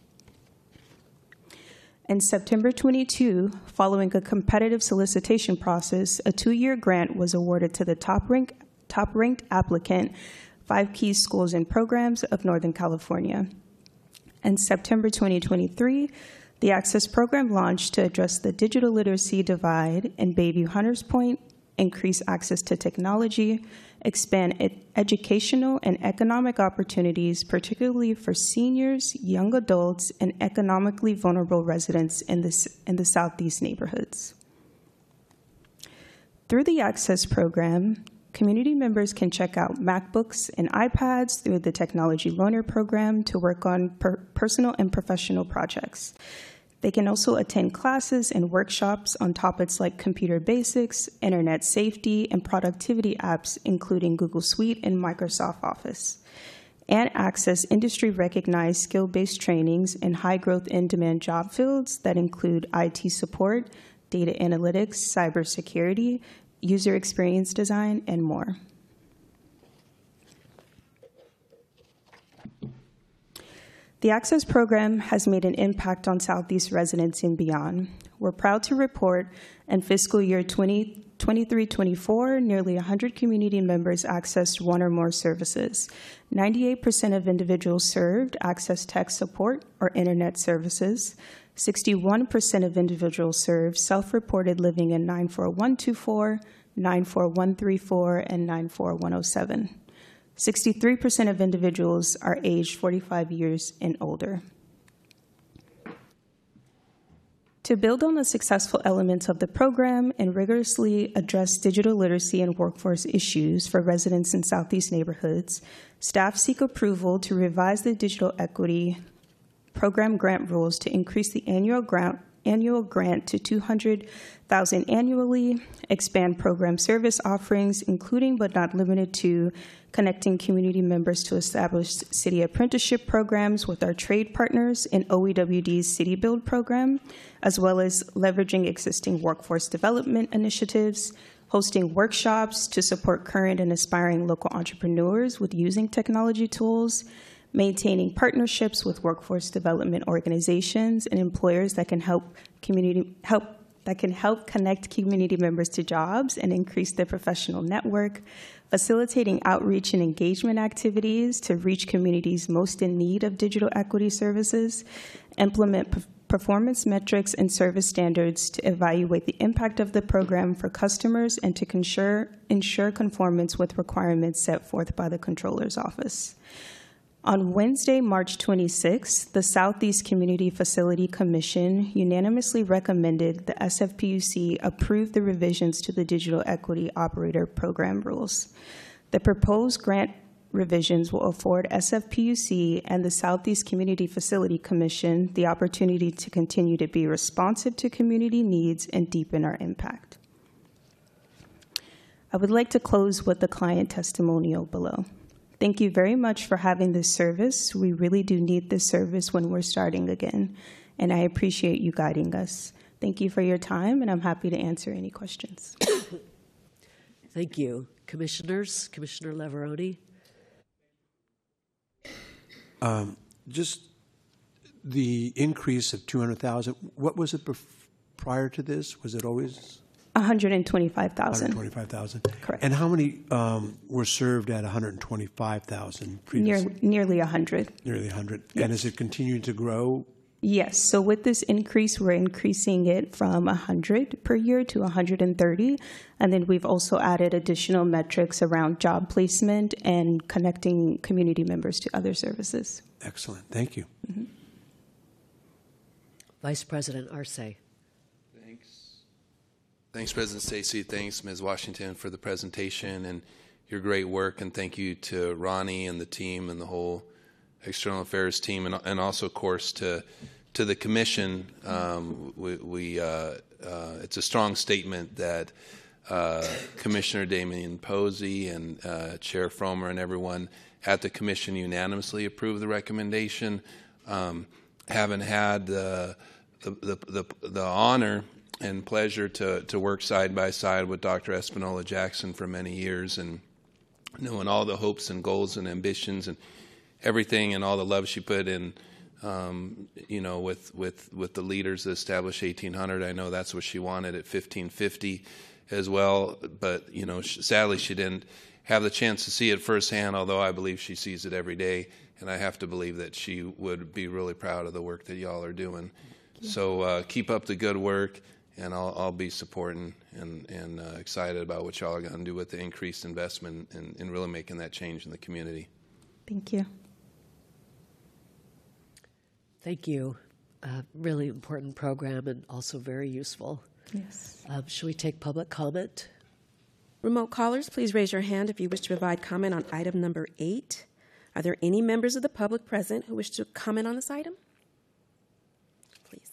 S11: In September 22, following a competitive solicitation process, a 2-year grant was awarded to the top-ranked applicant, Five Keys Schools and Programs of Northern California. In September 2023, the Access Program launched to address the digital literacy divide in Bayview Hunters Point, increase access to technology, expand educational and economic opportunities, particularly for seniors, young adults, and economically vulnerable residents in the Southeast neighborhoods. Through the Access Program, community members can check out MacBooks and iPads through the Technology Loaner Program to work on personal and professional projects. They can also attend classes and workshops on topics like computer basics, internet safety, and productivity apps, including Google Suite and Microsoft Office, and access industry-recognized skill-based trainings in high-growth, in-demand job fields that include IT support, data analytics, cybersecurity, user experience design, and more. The Access Program has made an impact on Southeast residents and beyond. We're proud to report in fiscal year 2023-24, nearly 100 community members accessed one or more services. 98% of individuals served accessed tech support or internet services. 61% of individuals served self-reported living in 94124, 94134, and 94107. 63% of individuals are aged 45 years and older. To build on the successful elements of the program and rigorously address digital literacy and workforce issues for residents in Southeast neighborhoods, staff seek approval to revise the Digital Equity Program grant rules to increase the annual grant to $200,000 annually, expand program service offerings, including but not limited to connecting community members to established city apprenticeship programs with our trade partners in OEWD's City Build program, as well as leveraging existing workforce development initiatives, hosting workshops to support current and aspiring local entrepreneurs with using technology tools, maintaining partnerships with workforce development organizations and employers that can help connect community members to jobs and increase their professional network, facilitating outreach and engagement activities to reach communities most in need of digital equity services, implement performance metrics and service standards to evaluate the impact of the program for customers and to ensure conformance with requirements set forth by the Controller's Office. On Wednesday, March 26th, the Southeast Community Facility Commission unanimously recommended the SFPUC approve the revisions to the Digital Equity Operator Program rules. The proposed grant revisions will afford SFPUC and the Southeast Community Facility Commission the opportunity to continue to be responsive to community needs and deepen our impact. I would like to close with the client testimonial below. Thank you very much for having this service. We really do need this service when we're starting again, and I appreciate you guiding us. Thank you for your time, and I'm happy to answer any questions.
S1: Thank you. Commissioners, Commissioner Leveroni.
S4: Just the increase of 200,000, what was it prior to this? Was it always?
S11: 125,000.
S4: 125,000.
S11: Correct.
S4: And how many were served at 125,000 previously?
S11: Nearly 100.
S4: Nearly 100.
S11: Yes.
S4: And is it continuing to grow?
S11: Yes. So with this increase, we're increasing it from 100 per year to 130. And then we've also added additional metrics around job placement and connecting community members to other services.
S4: Excellent. Thank you.
S11: Mm-hmm.
S1: Vice President Arce.
S8: Thanks, President Stacy. Thanks, Ms. Washington, for the presentation and your great work. And thank you to Ronnie and the team and the whole External Affairs team, and also, of course, to the Commission. It's a strong statement that Commissioner Damian Posey and Chair Fromer and everyone at the Commission unanimously approved the recommendation. Having had the honor and pleasure to work side by side with Dr. Espinola Jackson for many years, and knowing all the hopes and goals and ambitions and everything and all the love she put in, with the leaders that established 1800. I know that's what she wanted at 1550 as well, but sadly she didn't have the chance to see it firsthand, although I believe she sees it every day, and I have to believe that she would be really proud of the work that y'all are doing. So keep up the good work, and I'll be supporting and excited about what y'all are going to do with the increased investment in really making that change in the community.
S11: Thank you.
S1: Thank you. Really important program and also very useful.
S11: Yes.
S1: Should we take public comment?
S2: Remote callers, please raise your hand if you wish to provide comment on item number 8. Are there any members of the public present who wish to comment on this item? Please.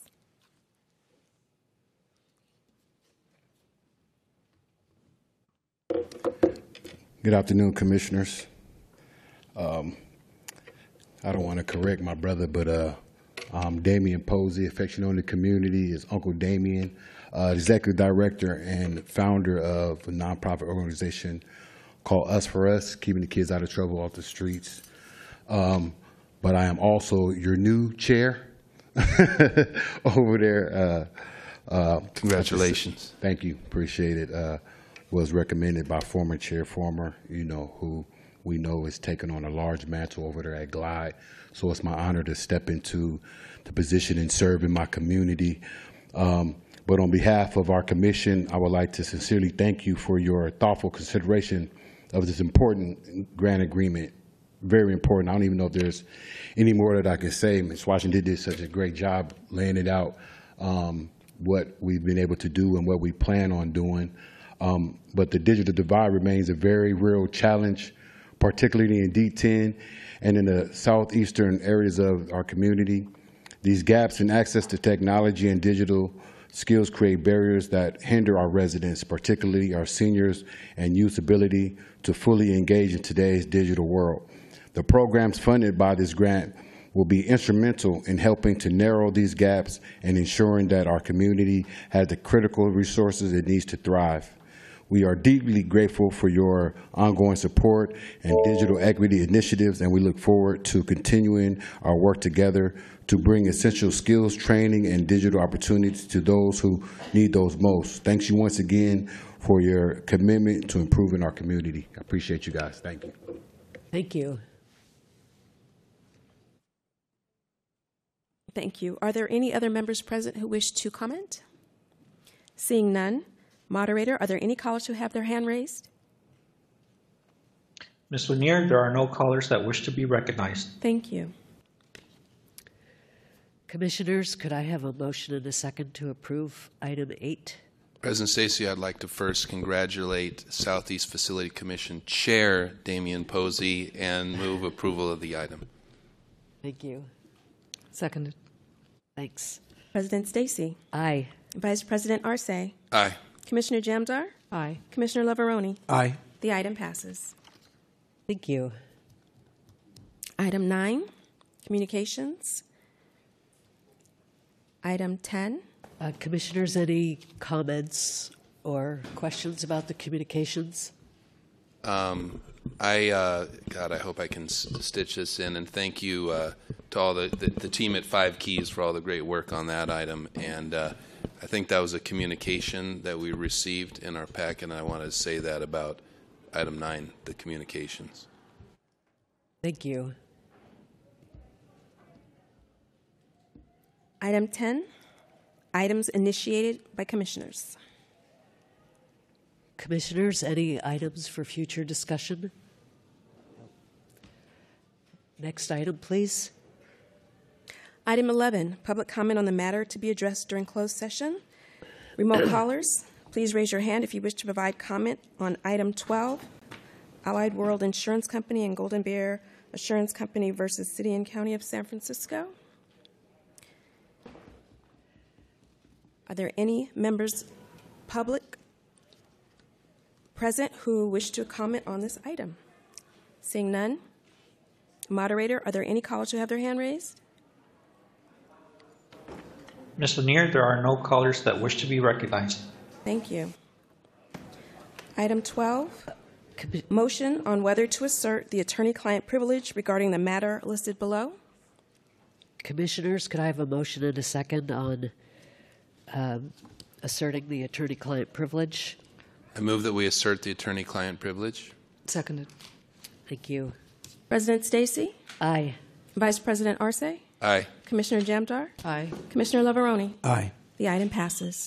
S12: Good afternoon, Commissioners. I don't want to correct my brother, but Damian Posey, affectionate in the community, is Uncle Damian, Executive Director and founder of a nonprofit organization called Us for Us, keeping the kids out of trouble off the streets. But I am also your new chair over there.
S8: Congratulations.
S12: Thank you. Appreciate it. Was recommended by former Chair Fromer, who we know is taking on a large mantle over there at Glide. So it's my honor to step into the position and serve in my community. But on behalf of our commission, I would like to sincerely thank you for your thoughtful consideration of this important grant agreement. Very important. I don't even know if there's any more that I can say. Ms. Washington did such a great job laying it out, what we've been able to do and what we plan on doing. But the digital divide remains a very real challenge, particularly in D10 and in the southeastern areas of our community. These gaps in access to technology and digital skills create barriers that hinder our residents, particularly our seniors and youth's ability to fully engage in today's digital world. The programs funded by this grant will be instrumental in helping to narrow these gaps and ensuring that our community has the critical resources it needs to thrive. We are deeply grateful for your ongoing support and digital equity initiatives, and we look forward to continuing our work together to bring essential skills, training, and digital opportunities to those who need those most. Thanks you once again for your commitment to improving our community. I appreciate you guys. Thank you.
S1: Thank you.
S2: Thank you. Are there any other members present who wish to comment? Seeing none, moderator, are there any callers who have their hand raised?
S5: Ms. Lanier, there are no callers that wish to be recognized.
S2: Thank you.
S1: Commissioners, could I have a motion and a second to approve item 8?
S8: President Stacy, I'd like to first congratulate Southeast Facility Commission Chair Damian Posey and move approval of the item.
S1: Thank you.
S6: Seconded.
S1: Thanks.
S2: President Stacy.
S1: Aye.
S2: Vice President Arce.
S8: Aye.
S2: Commissioner Jamdar.
S6: Aye.
S2: Commissioner Lavaroni.
S4: Aye.
S2: The item passes.
S1: Thank you.
S2: Item 9, communications. Item 10.
S1: Commissioners, any comments or questions about the communications?
S8: I hope I can stitch this in, and thank you to all the team at 5 Keys for all the great work on that item. And I think that was a communication that we received in our packet, and I want to say that about item 9, the communications.
S1: Thank you.
S2: Item 10, items initiated by commissioners.
S1: Commissioners, any items for future discussion? Next item, please.
S2: Item 11, public comment on the matter to be addressed during closed session. Remote callers, please raise your hand if you wish to provide comment on item 12, Allied World Insurance Company and Golden Bear Assurance Company versus City and County of San Francisco. Are there any members public present who wish to comment on this item? Seeing none. Moderator, are there any callers who have their hand raised?
S5: Ms. Lanier, there are no callers that wish to be recognized.
S2: Thank you. Item 12, motion on whether to assert the attorney-client privilege regarding the matter listed below.
S1: Commissioners, could I have a motion and a second on asserting the attorney-client privilege?
S8: I move that we assert the attorney-client privilege.
S6: Seconded.
S1: Thank you.
S2: President Stacy.
S1: Aye.
S2: Vice President Arce.
S8: Aye.
S2: Commissioner Jamdar.
S6: Aye.
S2: Commissioner Lavaroni.
S4: Aye.
S2: The item passes.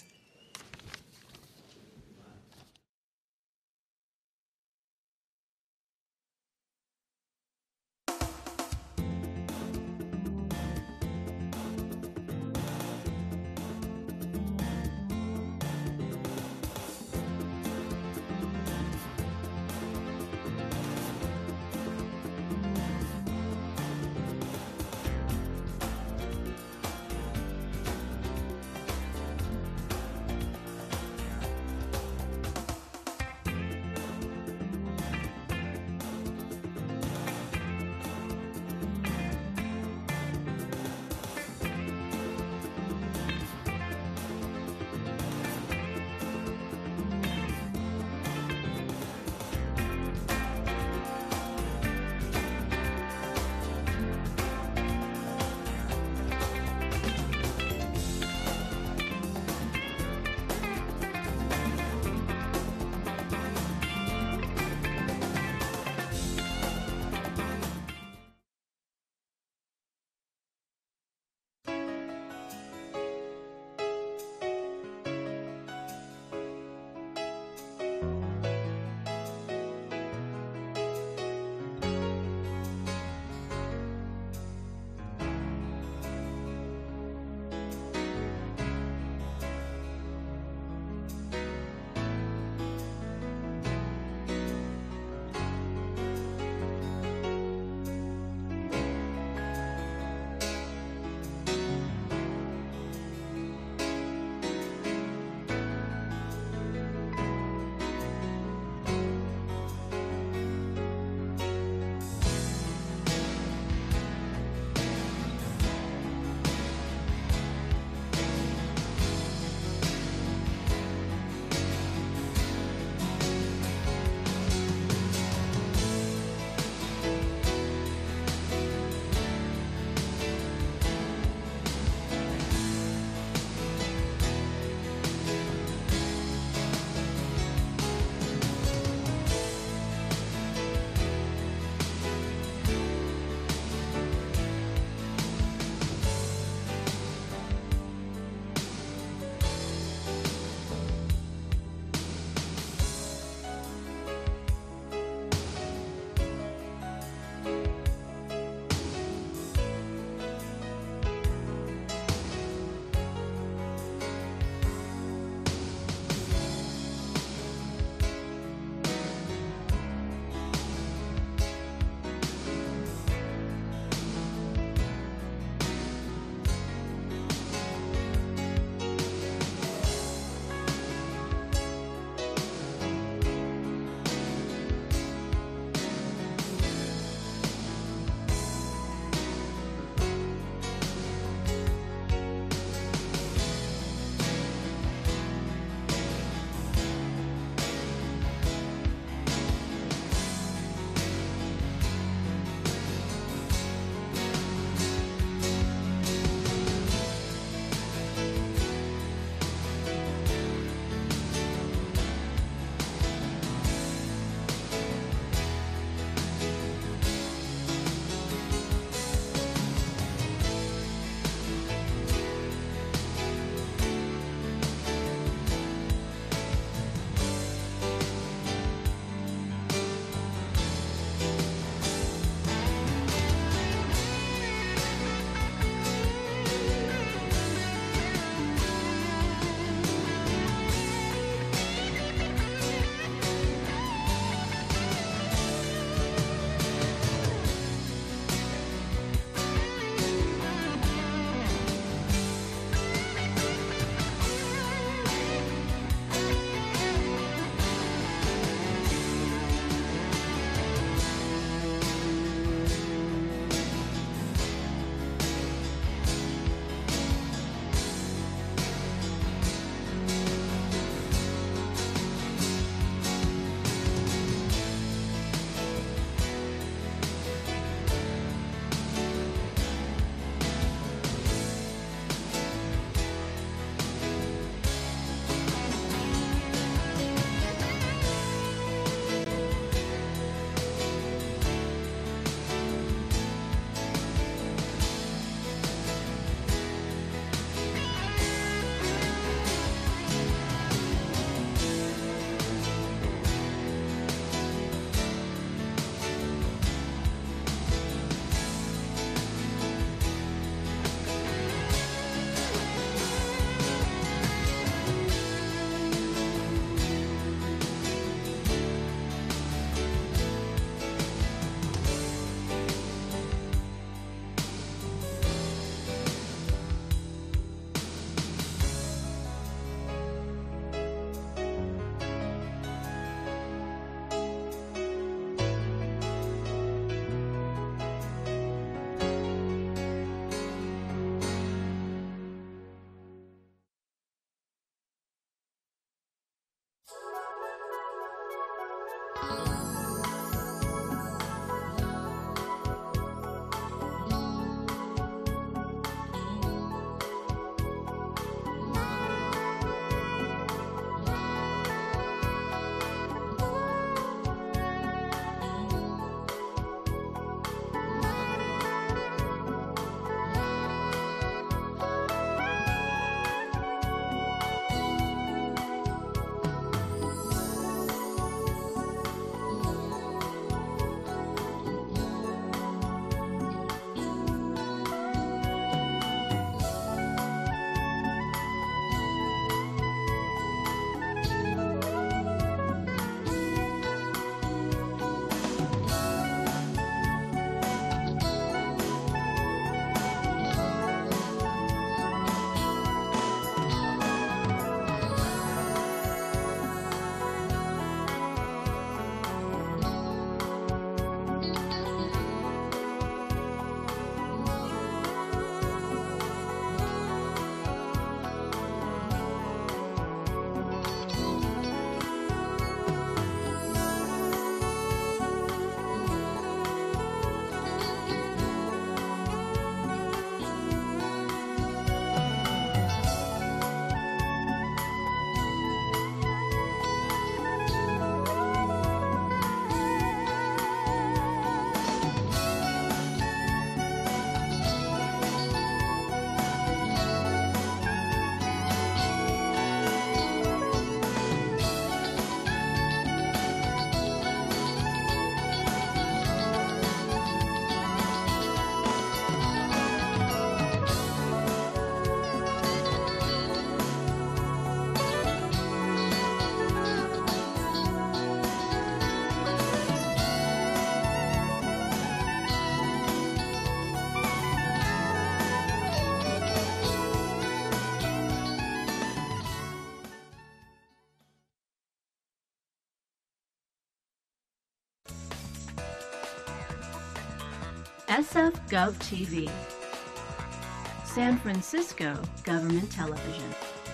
S13: SF Gov TV, San Francisco Government Television.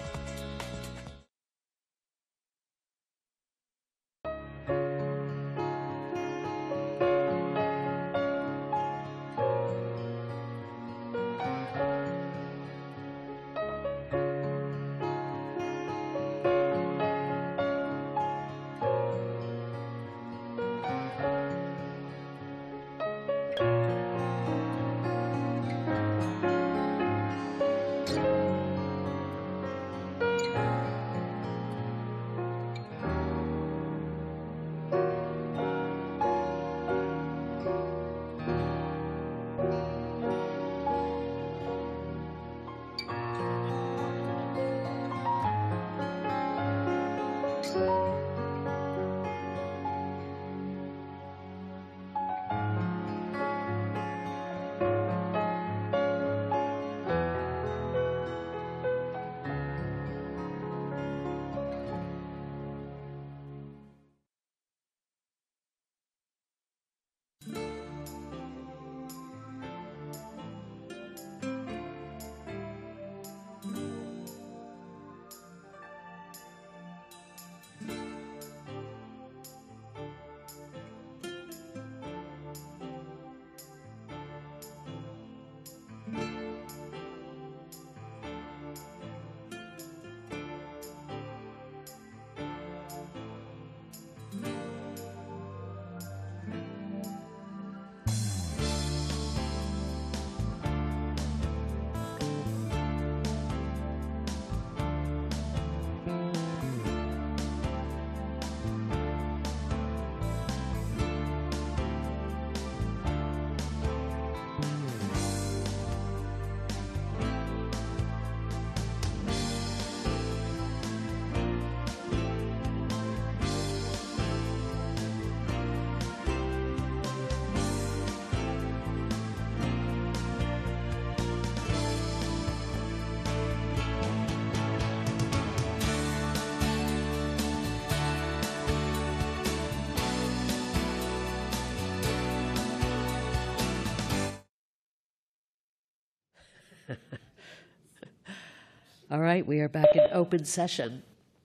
S1: All right, we are back in open session.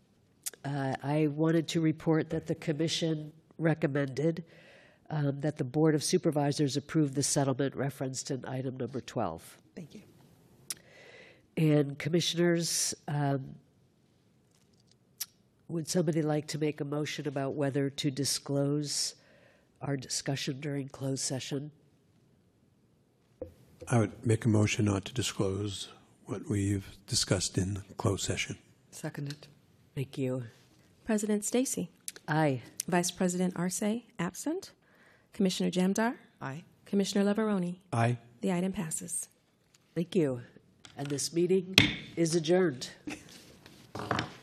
S1: I wanted to report that the Commission recommended that the Board of Supervisors approve the settlement referenced in item number 12.
S6: Thank you.
S1: And Commissioners, would somebody like to make a motion about whether to disclose our discussion during closed session?
S4: I would make a motion not to disclose what we've discussed in closed session.
S6: Seconded.
S1: Thank you.
S2: President Stacy.
S1: Aye.
S2: Vice President Arce, absent. Commissioner Jamdar.
S6: Aye.
S2: Commissioner Leveroni.
S4: Aye.
S2: The item passes.
S1: Thank you. And this meeting is adjourned.